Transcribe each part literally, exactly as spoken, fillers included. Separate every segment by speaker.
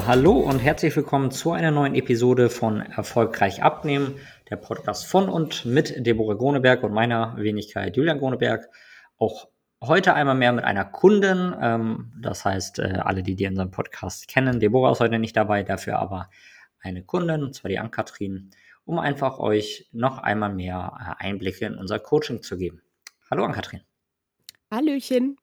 Speaker 1: So, hallo und herzlich willkommen zu einer neuen Episode von Erfolgreich abnehmen, der Podcast von und mit Deborah Groneberg und meiner Wenigkeit Julian Groneberg. Auch heute einmal mehr mit einer Kundin, ähm, das heißt, äh, alle, die die unseren Podcast kennen, Deborah ist heute nicht dabei, dafür aber eine Kundin, und zwar die Ann-Kathrin, um einfach euch noch einmal mehr äh, Einblicke in unser Coaching zu geben. Hallo Ann-Kathrin.
Speaker 2: Hallöchen.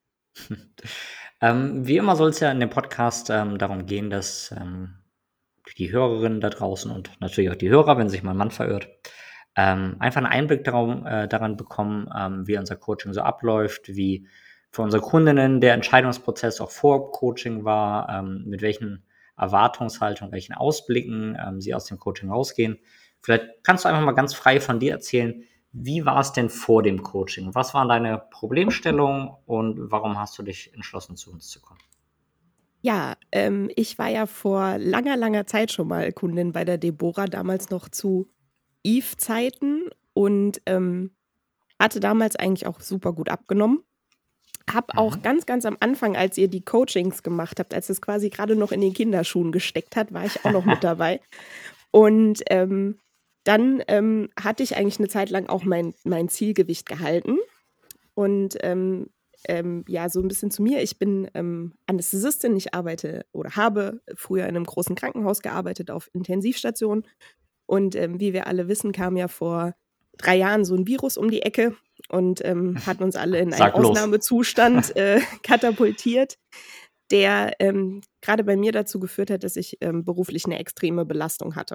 Speaker 1: Ähm, wie immer soll es ja in dem Podcast ähm, darum gehen, dass ähm, die Hörerinnen da draußen und natürlich auch die Hörer, wenn sich mein Mann verirrt, ähm, einfach einen Einblick darum, äh, daran bekommen, ähm, wie unser Coaching so abläuft, wie für unsere Kundinnen der Entscheidungsprozess auch vor Coaching war, ähm, mit welchen Erwartungshaltungen, welchen Ausblicken ähm, sie aus dem Coaching rausgehen. Vielleicht kannst du einfach mal ganz frei von dir erzählen, wie war es denn vor dem Coaching? Was waren deine Problemstellungen und warum hast du dich entschlossen, zu uns zu kommen?
Speaker 2: Ja, ähm, ich war ja vor langer, langer Zeit schon mal Kundin bei der Deborah, damals noch zu Eve-Zeiten und ähm, hatte damals eigentlich auch super gut abgenommen. Hab auch
Speaker 1: Mhm.
Speaker 2: ganz, ganz am Anfang, als ihr die Coachings gemacht habt, als es quasi gerade noch in den Kinderschuhen gesteckt hat, war ich auch noch mit dabei. Und ähm, dann ähm, hatte ich eigentlich eine Zeit lang auch mein, mein Zielgewicht gehalten. Und ähm, ähm, ja, so ein bisschen zu mir. Ich bin ähm, Anästhesistin. Ich arbeite oder habe früher in einem großen Krankenhaus gearbeitet auf Intensivstation. Und ähm, wie wir alle wissen, kam ja vor drei Jahren so ein Virus um die Ecke und ähm, hat uns alle in einen
Speaker 1: Sag los.
Speaker 2: Ausnahmezustand äh, katapultiert, der ähm, gerade bei mir dazu geführt hat, dass ich ähm, beruflich eine extreme Belastung hatte.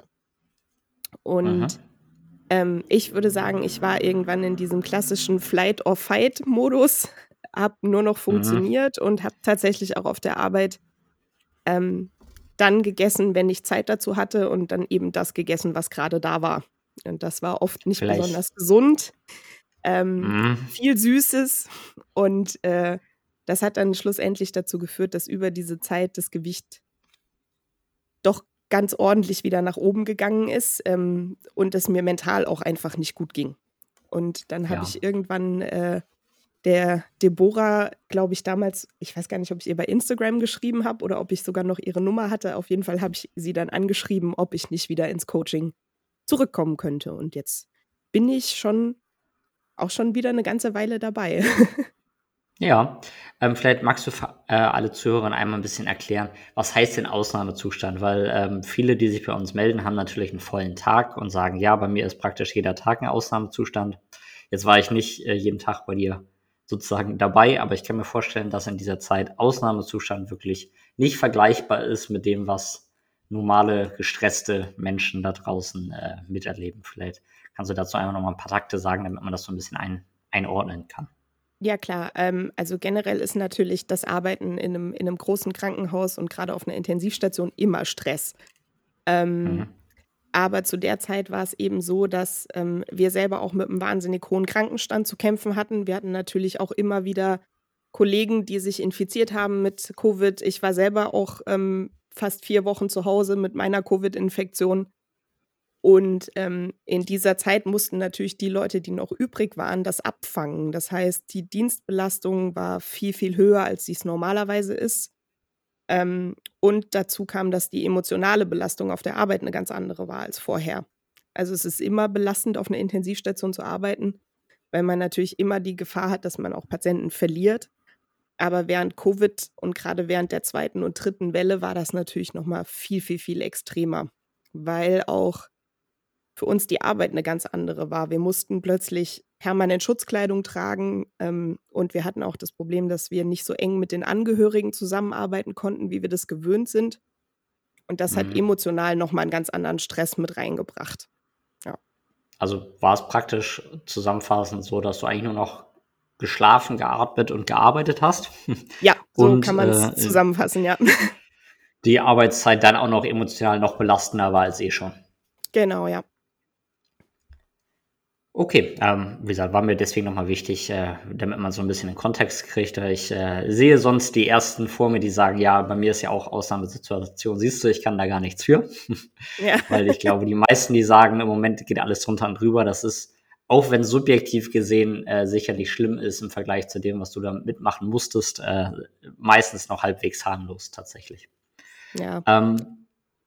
Speaker 2: Und
Speaker 1: Mhm.
Speaker 2: ähm, ich würde sagen, ich war irgendwann in diesem klassischen Flight-or-Fight-Modus, habe nur noch
Speaker 1: Mhm.
Speaker 2: funktioniert und habe tatsächlich auch auf der Arbeit ähm, dann gegessen, wenn ich Zeit dazu hatte und dann eben das gegessen, was gerade da war. Und das war oft nicht
Speaker 1: Vielleicht.
Speaker 2: besonders gesund, ähm,
Speaker 1: Mhm.
Speaker 2: viel Süßes und äh, das hat dann schlussendlich dazu geführt, dass über diese Zeit das Gewicht doch ganz ordentlich wieder nach oben gegangen ist ähm, und es mir mental auch einfach nicht gut ging. Und dann habe
Speaker 1: Ja.
Speaker 2: ich irgendwann äh, der Deborah, glaube ich, damals, ich weiß gar nicht, ob ich ihr bei Instagram geschrieben habe oder ob ich sogar noch ihre Nummer hatte. Auf jeden Fall habe ich sie dann angeschrieben, ob ich nicht wieder ins Coaching zurückkommen könnte. Und jetzt bin ich schon auch schon wieder eine ganze Weile dabei.
Speaker 1: Ja, ähm, vielleicht magst du für äh, alle Zuhörer einmal ein bisschen erklären, was heißt denn Ausnahmezustand? Weil ähm, viele, die sich bei uns melden, haben natürlich einen vollen Tag und sagen, ja, bei mir ist praktisch jeder Tag ein Ausnahmezustand. Jetzt war ich nicht äh, jeden Tag bei dir sozusagen dabei, aber ich kann mir vorstellen, dass in dieser Zeit Ausnahmezustand wirklich nicht vergleichbar ist mit dem, was normale, gestresste Menschen da draußen äh, miterleben. Vielleicht kannst du dazu einfach noch mal ein paar Takte sagen, damit man das so ein bisschen ein, einordnen kann.
Speaker 2: Ja klar, ähm, also generell ist natürlich das Arbeiten in einem, in einem großen Krankenhaus und gerade auf einer Intensivstation immer Stress. Ähm,
Speaker 1: Mhm.
Speaker 2: Aber zu der Zeit war es eben so, dass ähm, wir selber auch mit einem wahnsinnig hohen Krankenstand zu kämpfen hatten. Wir hatten natürlich auch immer wieder Kollegen, die sich infiziert haben mit Covid. Ich war selber auch ähm, fast vier Wochen zu Hause mit meiner Covid-Infektion. Und ähm, in dieser Zeit mussten natürlich die Leute, die noch übrig waren, das abfangen. Das heißt, die Dienstbelastung war viel, viel höher, als sie es normalerweise ist. Ähm, und dazu kam, dass die emotionale Belastung auf der Arbeit eine ganz andere war als vorher. Also, es ist immer belastend, auf 'ner Intensivstation zu arbeiten, weil man natürlich immer die Gefahr hat, dass man auch Patienten verliert. Aber während Covid und grade während der zweiten und dritten Welle war das natürlich noch mal viel, viel, viel extremer, weil auch für uns die Arbeit eine ganz andere war. Wir mussten plötzlich permanent Schutzkleidung tragen, ähm, und wir hatten auch das Problem, dass wir nicht so eng mit den Angehörigen zusammenarbeiten konnten, wie wir das gewöhnt sind. Und das hat
Speaker 1: Mhm.
Speaker 2: emotional noch mal 'n ganz anderen Stress mit reingebracht. Ja.
Speaker 1: Also war es praktisch zusammenfassend so, dass du eigentlich nur noch geschlafen, geatmet und gearbeitet hast
Speaker 2: Ja, so
Speaker 1: und
Speaker 2: kann man's
Speaker 1: äh,
Speaker 2: zusammenfassen, ja.
Speaker 1: die Arbeitszeit dann auch noch emotional noch belastender war als eh schon.
Speaker 2: Genau, ja.
Speaker 1: Okay, ähm, wie gesagt, war mir deswegen nochmal wichtig, äh, damit man so ein bisschen den Kontext kriegt. Weil Ich äh, sehe sonst die Ersten vor mir, die sagen, ja, bei mir ist ja auch Ausnahmesituation. Siehst du, ich kann da gar nichts für.
Speaker 2: Ja.
Speaker 1: Weil ich glaube, die meisten, die sagen, im Moment geht alles drunter und drüber, das ist, auch wenn subjektiv gesehen äh, sicherlich schlimm ist im Vergleich zu dem, was du da mitmachen musstest, äh, meistens noch halbwegs harmlos tatsächlich.
Speaker 2: Ja.
Speaker 1: Ähm,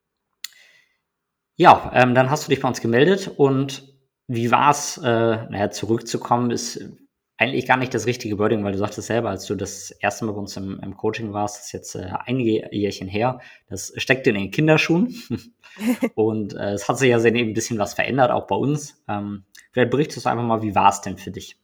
Speaker 1: ja, ähm, dann hast du dich bei uns gemeldet und wie war's, äh, na ja, zurückzukommen ist eigentlich gar nicht das richtige Wording, weil du sagtest selber, als du das erste Mal bei uns im im Coaching warst, das ist jetzt, äh, einige Jährchen her, das steckt in den Kinderschuhen. Und, äh, es hat sich ja seitdem 'n bisschen was verändert, auch bei uns. Ähm, vielleicht berichtest du einfach mal, wie war's denn für dich?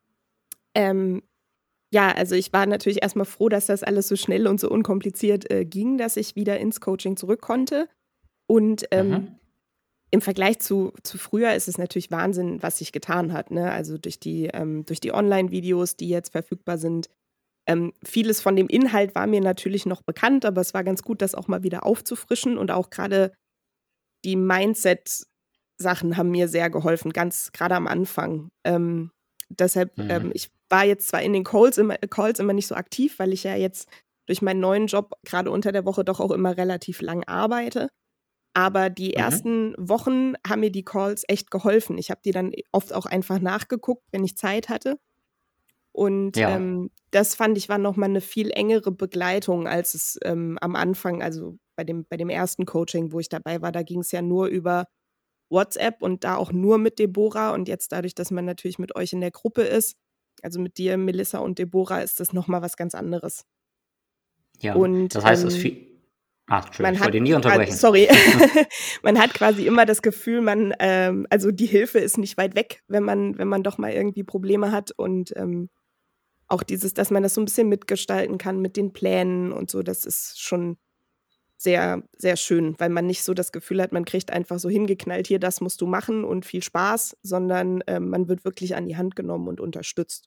Speaker 2: Ähm, ja, also ich war natürlich erst mal froh, dass das alles so schnell und so unkompliziert, äh, ging, dass ich wieder ins Coaching zurück konnte. Und, ähm,
Speaker 1: Mhm.
Speaker 2: im Vergleich zu zu früher ist es natürlich Wahnsinn, was sich getan hat, ne? Also durch die ähm, durch die Online-Videos, die jetzt verfügbar sind. Ähm, vieles von dem Inhalt war mir natürlich noch bekannt, aber es war ganz gut, das auch mal wieder aufzufrischen und auch grade die Mindset-Sachen haben mir sehr geholfen, ganz grade am Anfang. Ähm, deshalb ähm,
Speaker 1: Mhm.
Speaker 2: ich war jetzt zwar in den Calls immer Calls immer nicht so aktiv, weil ich ja jetzt durch meinen neuen Job grade unter der Woche doch auch immer relativ lang arbeite. Aber die
Speaker 1: Mhm.
Speaker 2: ersten Wochen haben mir die Calls echt geholfen. Ich habe die dann oft auch einfach nachgeguckt, wenn ich Zeit hatte. Und,
Speaker 1: Ja.
Speaker 2: ähm, das fand ich, war noch mal 'ne viel engere Begleitung, als es, ähm, am Anfang also bei dem bei dem ersten Coaching, wo ich dabei war, da ging's ja nur über WhatsApp und da auch nur mit Deborah. Und jetzt dadurch, dass man natürlich mit euch in der Gruppe ist, also mit dir, Melissa und Deborah, ist das noch mal was ganz anderes.
Speaker 1: Ja,
Speaker 2: Und,
Speaker 1: das heißt, es
Speaker 2: ähm
Speaker 1: vie ach, Entschuldigung,
Speaker 2: man
Speaker 1: ich
Speaker 2: hat
Speaker 1: wollte dich nie
Speaker 2: qua
Speaker 1: unterbrechen.
Speaker 2: sorry. Man hat quasi immer das Gefühl, man ähm, also die Hilfe ist nicht weit weg, wenn man wenn man doch mal irgendwie Probleme hat und, ähm, auch dieses, dass man das so 'n bisschen mitgestalten kann mit den Plänen und so, das ist schon sehr, sehr schön, weil man nicht so das Gefühl hat, man kriegt einfach so hingeknallt: „Hier, das musst du machen und viel Spaß“, sondern, ähm, man wird wirklich an die Hand genommen und unterstützt.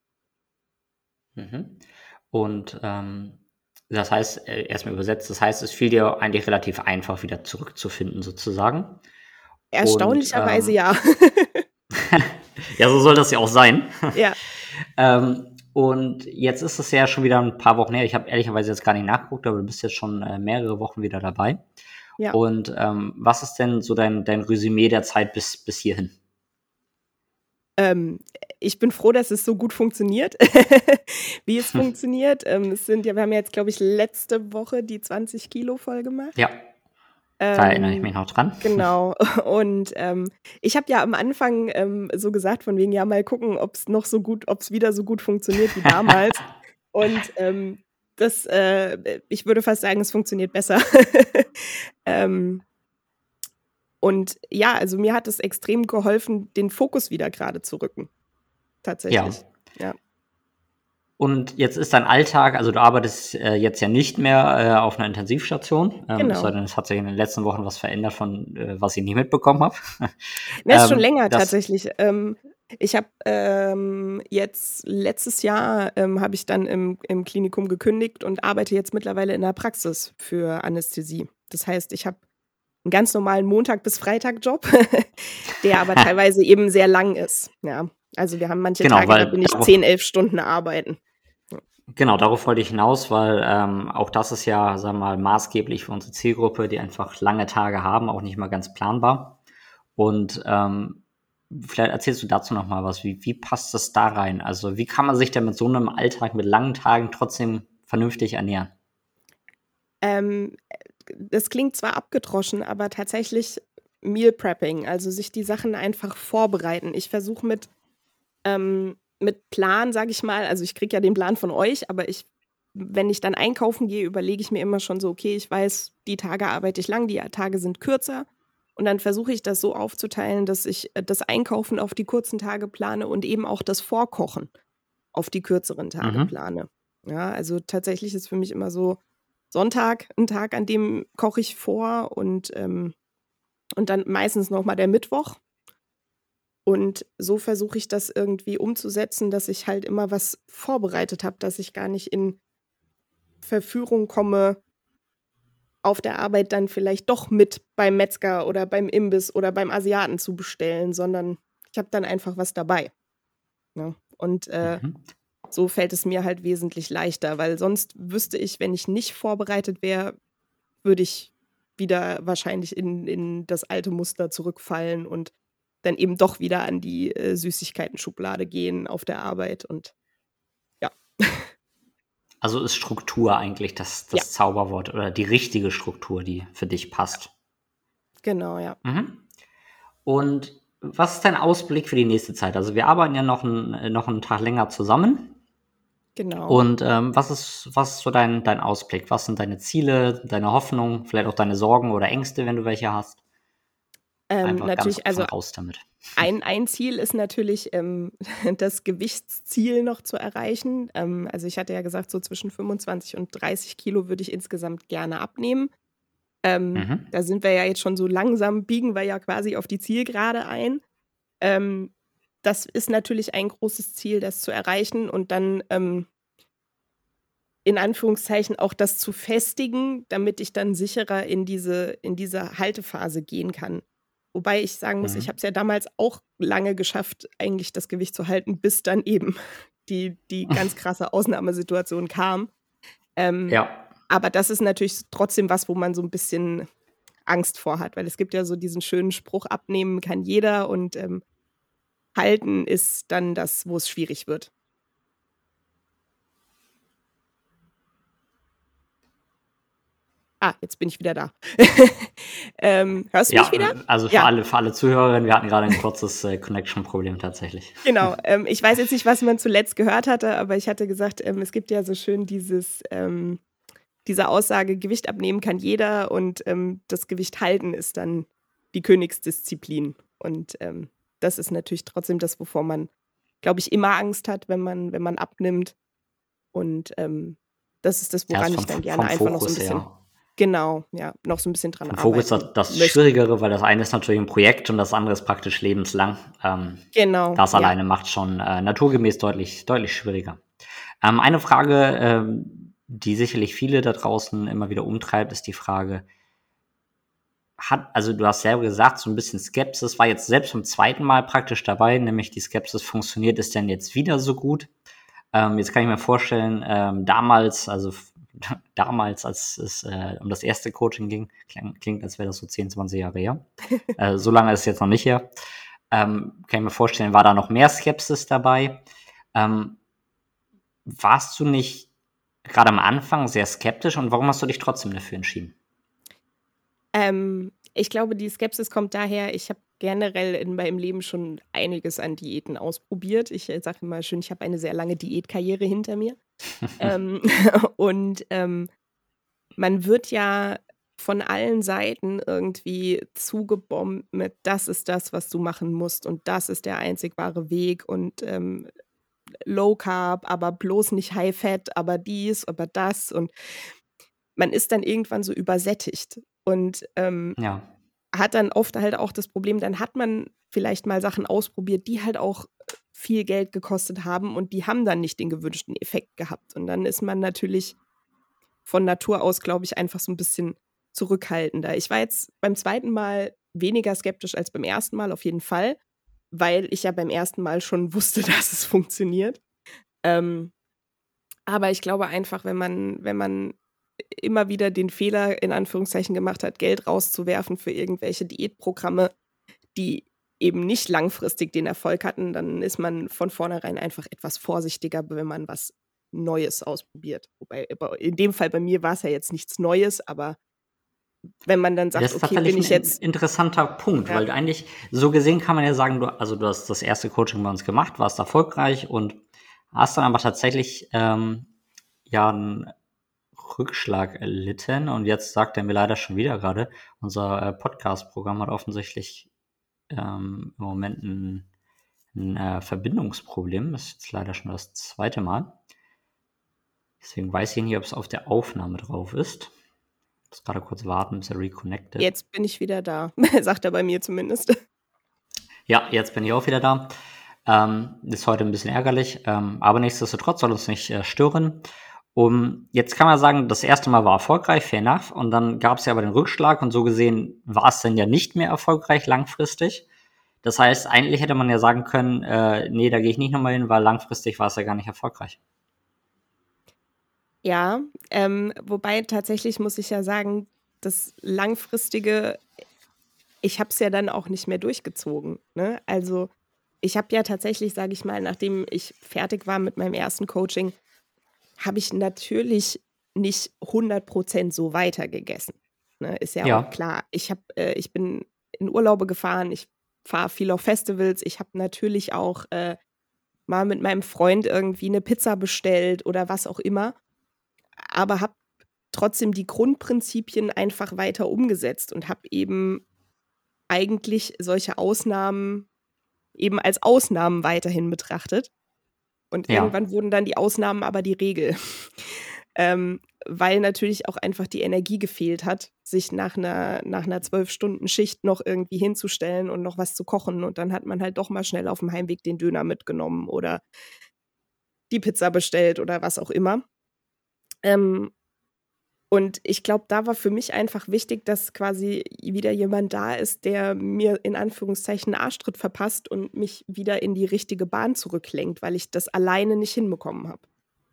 Speaker 1: Mhm. Und, ähm, das heißt, äh, erst mal übersetzt, das heißt, es fiel dir eigentlich relativ einfach, wieder zurückzufinden sozusagen. Und,
Speaker 2: Erstaunlicherweise
Speaker 1: ähm
Speaker 2: ja.
Speaker 1: ja, so soll das ja auch sein.
Speaker 2: Ja.
Speaker 1: Ähm, und jetzt ist es ja schon wieder 'n paar Wochen her. Ich habe ehrlicherweise jetzt gar nicht nachgeguckt, aber du bist jetzt schon, äh, mehrere Wochen wieder dabei.
Speaker 2: Ja.
Speaker 1: Und, ähm, was ist denn so dein dein Resümee der Zeit bis bis hierhin?
Speaker 2: Ähm, ich bin froh, dass es so gut funktioniert, wie es funktioniert. Ähm, es sind ja wir haben ja jetzt, glaube ich, letzte Woche die zwanzig Kilo voll gemacht.
Speaker 1: Ja. Da erinnere ich
Speaker 2: Ähm,
Speaker 1: mich noch dran.
Speaker 2: genau. Und, ähm, ich habe ja am Anfang, ähm, so gesagt von wegen: „Ja, mal gucken, ob's noch so gut ob's wieder so gut funktioniert wie damals.“ Und, ähm, das, äh, äh ich würde fast sagen, es funktioniert besser. Ähm und ja, also mir hat es extrem geholfen, den Fokus wieder grade zu rücken,
Speaker 1: Ja.
Speaker 2: tatsächlich, ja.
Speaker 1: Und jetzt ist dein Alltag also, du arbeitest, äh, jetzt ja nicht mehr, äh, auf 'ner Intensivstation, ähm, es sei
Speaker 2: Genau.
Speaker 1: denn, es hat sich in den letzten Wochen was verändert von äh, was ich nicht mitbekommen habe.
Speaker 2: Ne, ist schon
Speaker 1: Ähm,
Speaker 2: länger
Speaker 1: das
Speaker 2: tatsächlich. Ähm, ich habe, ähm, jetzt letztes Jahr, ähm, habe ich dann im im Klinikum gekündigt und arbeite jetzt mittlerweile in der Praxis für Anästhesie. Das heißt, ich habe 'n ganz normalen Montag bis Freitag-Job, der aber teilweise eben sehr lang ist, ja. Also, wir haben manche
Speaker 1: Genau,
Speaker 2: Tage, da
Speaker 1: weil
Speaker 2: bin ich
Speaker 1: darauf
Speaker 2: zehn, elf Stunden arbeiten. Ja.
Speaker 1: genau, darauf wollte ich hinaus, weil, ähm, auch das ist ja, sagen wir mal, maßgeblich für unsere Zielgruppe, die einfach lange Tage haben, auch nicht mal ganz planbar. Und, ähm, vielleicht erzählst du dazu noch mal was. Wie wie passt das da rein? Also, wie kann man sich denn mit so 'nem Alltag mit langen Tagen trotzdem vernünftig ernähren?
Speaker 2: Ähm, äh, das klingt zwar abgedroschen, aber tatsächlich Meal Prepping, also sich die Sachen einfach vorbereiten. Ich versuche mit ähm, mit Plan, sage ich mal also ich kriege ja den Plan von euch, aber ich wenn ich dann einkaufen gehe, überlege ich mir immer schon so: „Okay, ich weiß, die Tage arbeite ich lang, die a Tage sind kürzer.“ Und dann versuche ich das so aufzuteilen, dass ich, äh, das Einkaufen auf die kurzen Tage plane und eben auch das Vorkochen auf die kürzeren Tage
Speaker 1: Mhm.
Speaker 2: plane. Ja, also tatsächlich ist für mich immer so Sonntag 'n Tag, an dem koche ich vor und, ähm und dann meistens noch mal der Mittwoch. Und so versuche ich das irgendwie umzusetzen, dass ich halt immer was vorbereitet habe, dass ich gar nicht in Verführung komme auf der Arbeit dann vielleicht doch mit beim Metzger oder beim Imbiss oder beim Asiaten zu bestellen, sondern ich habe dann einfach was dabei, ne? Und, äh,
Speaker 1: Mhm.
Speaker 2: so fällt es mir halt wesentlich leichter, weil sonst wüsste ich, wenn ich nicht vorbereitet wäre, würde ich wieder wahrscheinlich in in das alte Muster zurückfallen und dann eben doch wieder an die, äh, Süßigkeiten-Schublade gehen auf der Arbeit und ja.
Speaker 1: Also ist Struktur eigentlich das,
Speaker 2: Ja,
Speaker 1: das Zauberwort oder die richtige Struktur, die für dich passt.
Speaker 2: genau, ja.
Speaker 1: Mhm. Und was ist dein Ausblick für die nächste Zeit? Also wir arbeiten ja noch einen, noch einen Tag länger zusammen.
Speaker 2: Genau.
Speaker 1: Und ähm, was ist, was ist so dein, dein Ausblick? Was sind deine Ziele, deine Hoffnungen, vielleicht auch deine Sorgen oder Ängste, wenn du welche hast?
Speaker 2: Ähm,
Speaker 1: Einfach ganz
Speaker 2: natürlich, also
Speaker 1: offen raus damit.
Speaker 2: ein, ein Ziel ist natürlich, ähm, das Gewichtsziel noch zu erreichen. Ähm, also ich hatte ja gesagt, so zwischen fünfundzwanzig und dreißig Kilo würde ich insgesamt gerne abnehmen. Ähm,
Speaker 1: Mhm.
Speaker 2: da sind wir ja jetzt schon so langsam, biegen wir ja quasi auf die Zielgerade ein. Ähm, das ist natürlich ein großes Ziel, das zu erreichen und dann ähm, in Anführungszeichen auch das zu festigen, damit ich dann sicherer in diese, in diese Haltephase gehen kann. Wobei ich sagen muss, ich habe
Speaker 1: Mhm.
Speaker 2: es ja damals auch lange geschafft, eigentlich das Gewicht zu halten, bis dann eben die, die ganz krasse Ausnahmesituation kam. Ähm,
Speaker 1: Ja,
Speaker 2: aber das ist natürlich trotzdem was, wo man so ein bisschen Angst vor hat, weil es gibt ja so diesen schönen Spruch, abnehmen kann jeder und ähm, halten ist dann das, wo es schwierig wird. Ah, jetzt bin ich wieder da. ähm, hörst du mich
Speaker 1: ja,
Speaker 2: wieder?
Speaker 1: also für
Speaker 2: Ja,
Speaker 1: alle, für alle Zuhörerinnen, wir hatten gerade ein kurzes äh, Connection-Problem tatsächlich.
Speaker 2: genau. Ähm, ich weiß jetzt nicht, was man zuletzt gehört hatte, aber ich hatte gesagt, ähm, es gibt ja so schön dieses, ähm, diese Aussage, Gewicht abnehmen kann jeder und ähm, das Gewicht halten ist dann die Königsdisziplin. Und ähm, das ist natürlich trotzdem das, wovor man, glaube ich, immer Angst hat, wenn man, wenn man abnimmt. Und ähm, das ist das,
Speaker 1: Ja, ist
Speaker 2: woran ich
Speaker 1: vom,
Speaker 2: dann gerne
Speaker 1: vom
Speaker 2: einfach noch so ein
Speaker 1: Fokus
Speaker 2: bisschen,
Speaker 1: her.
Speaker 2: genau, ja, noch so ein bisschen dran
Speaker 1: Vom Fokus
Speaker 2: arbeiten
Speaker 1: das, das
Speaker 2: möchte.
Speaker 1: Schwierigere, weil das eine ist natürlich ein Projekt und das andere ist praktisch lebenslang. Ähm,
Speaker 2: Genau,
Speaker 1: das
Speaker 2: ja.
Speaker 1: alleine macht schon äh, naturgemäß deutlich, deutlich schwieriger. Ähm, eine Frage, ähm, die sicherlich viele da draußen immer wieder umtreibt, ist die Frage, hat, also du hast selber gesagt, so ein bisschen Skepsis war jetzt selbst beim zweiten Mal praktisch dabei, nämlich die Skepsis, funktioniert es denn jetzt wieder so gut? Ähm, jetzt kann ich mir vorstellen, ähm, damals, also f- damals, als es äh, um das erste Coaching ging, kling, klingt, als wäre das so zehn, zwanzig Jahre her. Äh, so lange ist es jetzt noch nicht her. Ähm, kann ich mir vorstellen, war da noch mehr Skepsis dabei. Ähm, warst du nicht gerade am Anfang sehr skeptisch und warum hast du dich trotzdem dafür entschieden?
Speaker 2: Ähm, ich glaube, die Skepsis kommt daher, ich habe generell in meinem Leben schon einiges an Diäten ausprobiert. Ich äh, sage immer schön, ich habe eine sehr lange Diätkarriere hinter mir. Ähm, und ähm, man wird ja von allen Seiten irgendwie zugebombt mit, das ist das, was du machen musst und das ist der einzig wahre Weg und ähm, Low Carb, aber bloß nicht High Fat, aber dies, aber das und man ist dann irgendwann so übersättigt und ähm,
Speaker 1: Ja,
Speaker 2: hat dann oft halt auch das Problem, dann hat man vielleicht mal Sachen ausprobiert, die halt auch viel Geld gekostet haben und die haben dann nicht den gewünschten Effekt gehabt. Und dann ist man natürlich von Natur aus, glaube ich, einfach so ein bisschen zurückhaltender. Ich war jetzt beim zweiten Mal weniger skeptisch als beim ersten Mal auf jeden Fall, weil ich ja beim ersten Mal schon wusste, dass es funktioniert. Ähm, aber ich glaube einfach, wenn man wenn man immer wieder den Fehler in Anführungszeichen gemacht hat, Geld rauszuwerfen für irgendwelche Diätprogramme, die eben nicht langfristig den Erfolg hatten, dann ist man von vornherein einfach etwas vorsichtiger, wenn man was Neues ausprobiert. Wobei in dem Fall bei mir war es ja jetzt nichts Neues, aber wenn man dann sagt:
Speaker 1: das ist
Speaker 2: „Okay, bin
Speaker 1: tatsächlich ein
Speaker 2: ich
Speaker 1: in-
Speaker 2: jetzt“,
Speaker 1: interessanter Punkt,
Speaker 2: ja,
Speaker 1: weil eigentlich so gesehen kann man ja sagen, du, also du hast das erste Coaching bei uns gemacht, warst erfolgreich und hast dann aber tatsächlich ähm, ja einen Rückschlag erlitten und jetzt sagt er mir leider schon wieder gerade, unser äh, Podcast-Programm hat offensichtlich ähm, im Moment ein, ein äh, Verbindungsproblem. Das ist jetzt leider schon das zweite Mal. Deswegen weiß ich nicht, ob es auf der Aufnahme drauf ist. Ich muss gerade kurz warten, bis er reconnected.
Speaker 2: jetzt bin ich wieder da, sagt er bei mir zumindest.
Speaker 1: Ja, jetzt bin ich auch wieder da. Ähm, ist heute ein bisschen ärgerlich, ähm, aber nichtsdestotrotz soll uns nicht äh, stören. Um, jetzt kann man sagen, das erste Mal war erfolgreich, fair enough, und dann gab es ja aber den Rückschlag und so gesehen war es dann ja nicht mehr erfolgreich langfristig. Das heißt, eigentlich hätte man ja sagen können, äh, nee, da gehe ich nicht nochmal hin, weil langfristig war es ja gar nicht erfolgreich.
Speaker 2: Ja, ähm, wobei tatsächlich muss ich ja sagen, das Langfristige, ich habe es ja dann auch nicht mehr durchgezogen, ne? Also, ich habe ja tatsächlich, sage ich mal, nachdem ich fertig war mit meinem ersten Coaching, habe ich natürlich nicht hundert Prozent so weitergegessen, ne? Ist ja auch
Speaker 1: Ja.
Speaker 2: klar. Ich habe äh, ich bin in Urlaube gefahren, ich fahre viel auf Festivals. Ich habe natürlich auch, äh, mal mit meinem Freund irgendwie 'ne Pizza bestellt oder was auch immer, aber habe trotzdem die Grundprinzipien einfach weiter umgesetzt und habe eben eigentlich solche Ausnahmen eben als Ausnahmen weiterhin betrachtet. Und
Speaker 1: Ja.
Speaker 2: irgendwann wurden dann die Ausnahmen aber die Regel. Ähm, weil natürlich auch einfach die Energie gefehlt hat, sich nach 'ner nach 'ner zwölf-Stunden-Schicht noch irgendwie hinzustellen und noch was zu kochen. Und dann hat man halt doch mal schnell aufm Heimweg den Döner mitgenommen oder die Pizza bestellt oder was auch immer. Ähm, und ich glaube, da war für mich einfach wichtig, dass quasi wieder jemand da ist, der mir in Anführungszeichen 'n Arschtritt verpasst und mich wieder in die richtige Bahn zurücklenkt, weil ich das alleine nicht hinbekommen habe.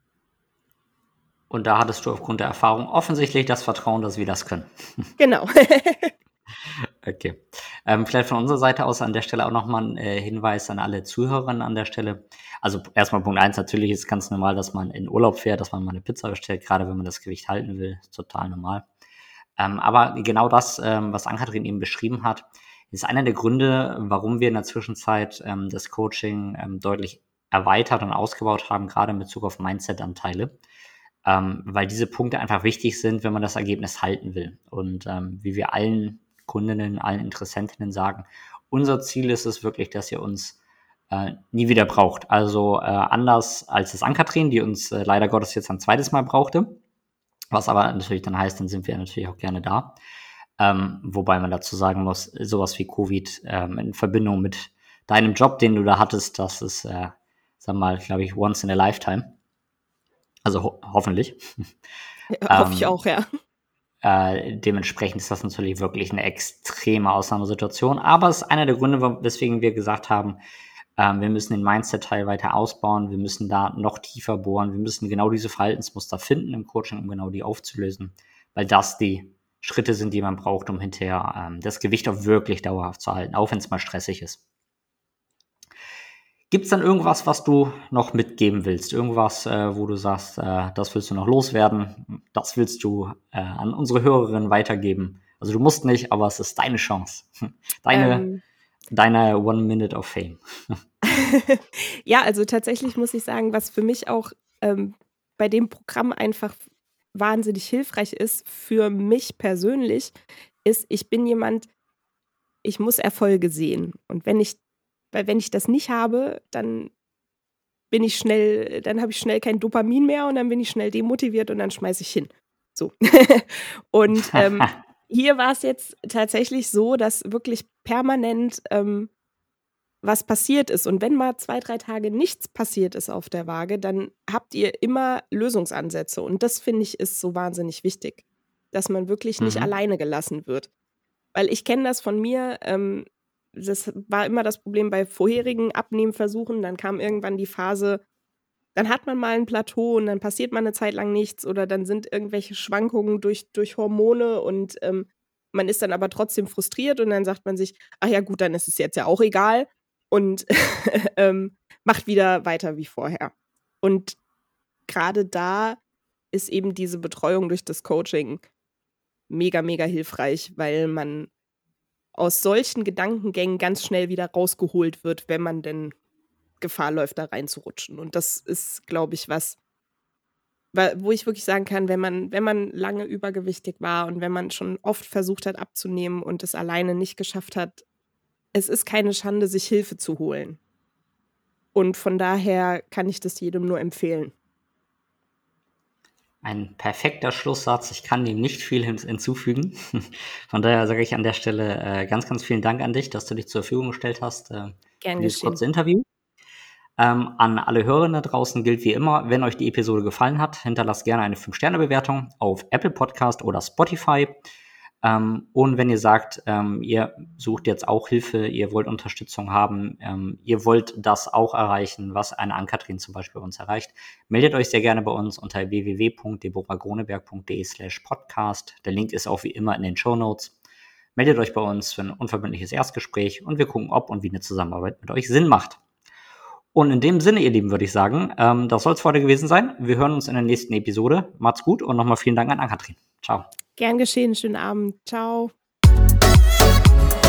Speaker 1: Und da hattest du aufgrund der Erfahrung offensichtlich das Vertrauen, dass wir das können.
Speaker 2: Genau.
Speaker 1: Okay. Ähm, vielleicht von unserer Seite aus an der Stelle auch noch mal 'n, äh, Hinweis an alle Zuhörerinnen an der Stelle. Also, erst mal Punkt eins, natürlich ist es ganz normal, dass man in Urlaub fährt, dass man mal 'ne Pizza bestellt, grade wenn man das Gewicht halten will, ist total normal. Ähm, aber genau das, ähm, was Ann-Kathrin eben beschrieben hat, ist einer der Gründe, warum wir in der Zwischenzeit, ähm, das Coaching, ähm, deutlich erweitert und ausgebaut haben, grade in Bezug auf Mindset-Anteile, ähm, weil diese Punkte einfach wichtig sind, wenn man das Ergebnis halten will. Und, ähm, wie wir allen Kundinnen, allen Interessentinnen sagen: „Unser Ziel ist es wirklich, dass ihr uns, äh, nie wieder braucht.“ Also, äh, anders als es Ann-Kathrin, die uns, äh, leider Gottes jetzt ein zweites Mal brauchte, was aber natürlich dann heißt, dann sind wir natürlich auch gerne da. Ähm, wobei man dazu sagen muss, so was wie Covid, ähm, in Verbindung mit deinem Job, den du da hattest, das ist, äh, sagen wir mal, glaube ich, once in a lifetime. Also ho hoffentlich.
Speaker 2: Ja, hoffe ich
Speaker 1: Ähm,
Speaker 2: auch, ja.
Speaker 1: äh, dementsprechend ist das natürlich wirklich 'ne extreme Ausnahmesituation, aber es ist einer der Gründe, wa weswegen wir gesagt haben, ähm, wir müssen den Mindset-Teil weiter ausbauen, wir müssen da noch tiefer bohren, wir müssen genau diese Verhaltensmuster finden im Coaching, um genau die aufzulösen, weil das die Schritte sind, die man braucht, um hinterher, ähm, das Gewicht auch wirklich dauerhaft zu halten, auch wenn's mal stressig ist. Gibt's denn irgendwas, was du noch mitgeben willst? Irgendwas, äh, wo du sagst, äh, das willst du noch loswerden? Das willst du, äh, an unsere Hörerinnen weitergeben? Also, du musst nicht, aber es ist deine Chance. Deine
Speaker 2: Ähm.
Speaker 1: deine one minute of fame.
Speaker 2: Ja, also, tatsächlich muss ich sagen, was für mich auch, ähm, bei dem Programm einfach wahnsinnig hilfreich ist für mich persönlich, ist, ich bin jemand ich muss Erfolge sehen. Und wenn ich weil wenn ich das nicht habe, dann bin ich schnell dann habe ich schnell kein Dopamin mehr und dann bin ich schnell demotiviert und dann schmeiße ich hin. So. Und, ähm, hier war's jetzt tatsächlich so, dass wirklich permanent, ähm, was passiert ist. Und wenn mal zwei, drei Tage nichts passiert ist auf der Waage, dann habt ihr immer Lösungsansätze. Und das, finde ich, ist so wahnsinnig wichtig, dass man wirklich nicht
Speaker 1: Mhm.
Speaker 2: alleine gelassen wird. Weil ich kenne das von mir, ähm, das war immer das Problem bei vorherigen Abnehmversuchen, dann kam irgendwann die Phase, dann hat man mal 'n Plateau und dann passiert mal 'ne Zeit lang nichts oder dann sind irgendwelche Schwankungen durch durch Hormone und, ähm, man ist dann aber trotzdem frustriert und dann sagt man sich: „Ach ja gut, dann ist es jetzt ja auch egal“ und, ähm, macht wieder weiter wie vorher. Und grade da ist eben diese Betreuung durch das Coaching mega, mega hilfreich, weil man aus solchen Gedankengängen ganz schnell wieder rausgeholt wird, wenn man denn Gefahr läuft, da reinzurutschen. Und das ist, glaube ich, was wa wo ich wirklich sagen kann, wenn man wenn man lange übergewichtig war und wenn man schon oft versucht hat abzunehmen und es alleine nicht geschafft hat, es ist keine Schande, sich Hilfe zu holen. Und von daher kann ich das jedem nur empfehlen.
Speaker 1: Ein perfekter Schlusssatz. Ich kann dem nicht viel hin hinzufügen. Von daher sage ich an der Stelle, äh, ganz, ganz vielen Dank an dich, dass du dich zur Verfügung gestellt hast, äh,
Speaker 2: Gern
Speaker 1: für dieses
Speaker 2: geschehen.
Speaker 1: kurze Interview. Ähm, an alle Hörerinnen da draußen gilt wie immer, wenn euch die Episode gefallen hat, hinterlasst gerne eine fünf Sterne Bewertung auf Apple Podcast oder Spotify. Ähm, und wenn ihr sagt, ähm, ihr sucht jetzt auch Hilfe, ihr wollt Unterstützung haben, ähm, ihr wollt das auch erreichen, was eine Ann-Kathrin zum Beispiel bei uns erreicht, meldet euch sehr gerne bei uns unter w w w punkt deborahgroneberg punkt de slash podcast. Der Link ist auch wie immer in den Shownotes. Meldet euch bei uns für ein unverbindliches Erstgespräch und wir gucken, ob und wie eine Zusammenarbeit mit euch Sinn macht. Und in dem Sinne, ihr Lieben, würde ich sagen, ähm, das soll es für heute gewesen sein. Wir hören uns in der nächsten Episode. Macht's gut und nochmal vielen Dank an Ann-Kathrin. Ciao.
Speaker 2: Gern geschehen. Schönen Abend. Ciao.